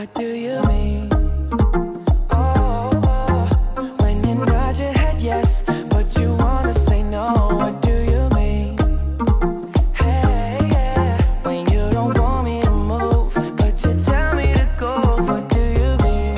What do you mean? Oh, oh, when you nod your head yes, but you wanna say no. What do you mean? Hey, yeah, when you don't want me to move, but you tell me to go. What do you mean?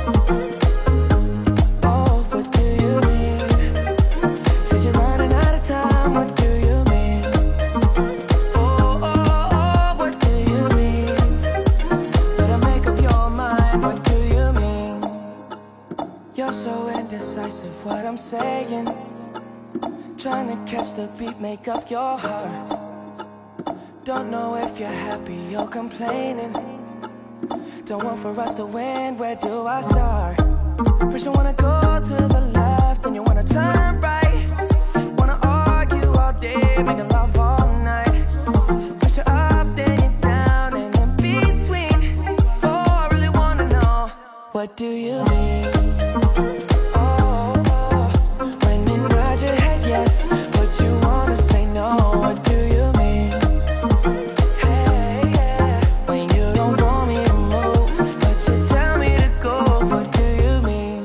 Oh, what do you mean? Said you're running out of time. What do you mean? Oh, oh, oh, what do you mean? Better make up your mind. What do you mean? You're so indecisive, what I'm saying. Trying to catch the beat, make up your heart. Don't know if you're happy or complaining. Don't want for us to win, where do I start? First you wanna go to the left, then you wanna turn right. Wanna argue all day, making love all night. First you're up, then you're down, and in between. Oh, I really wanna know, what do you mean? Oh, oh, when you nod your head yes, but you wanna say no. What do you mean? Hey, yeah, when you don't want me to move, but you tell me to go. What do you mean?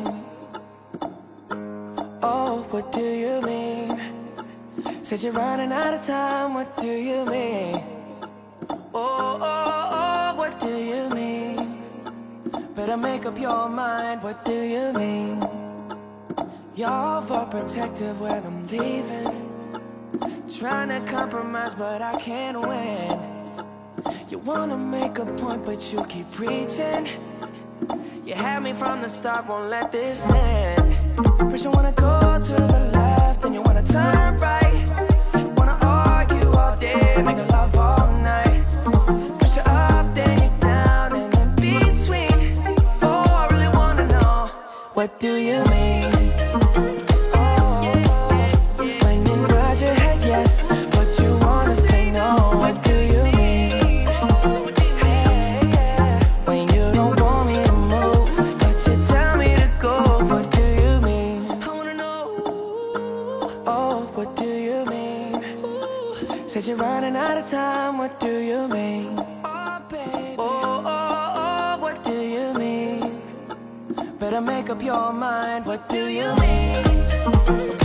Oh, what do you mean? Said you're running out of time. What do you mean? Oh, oh, oh, what do you mean? Better make up your mind. What do you mean? You're overprotective when I'm leaving. Trying to compromise, but I can't win. You wanna make a point, but you keep preaching. You had me from the start, won't let this end. First you wanna go to the left, then you wanna turn right. Wanna argue all day, make love all night. First you're up, then you're down, and in between. Oh, I really wanna know, what do you mean? Oh, when you nod your head yes, but you wanna say no. What do you mean? Hey, yeah, when you don't want me to move, but you tell me to go. What do you mean? I wanna know. Oh, what do you mean? Said you're running out of time. What do you mean? Oh, baby. Oh, oh, oh, what do you mean? Better make up your mind. What do you mean?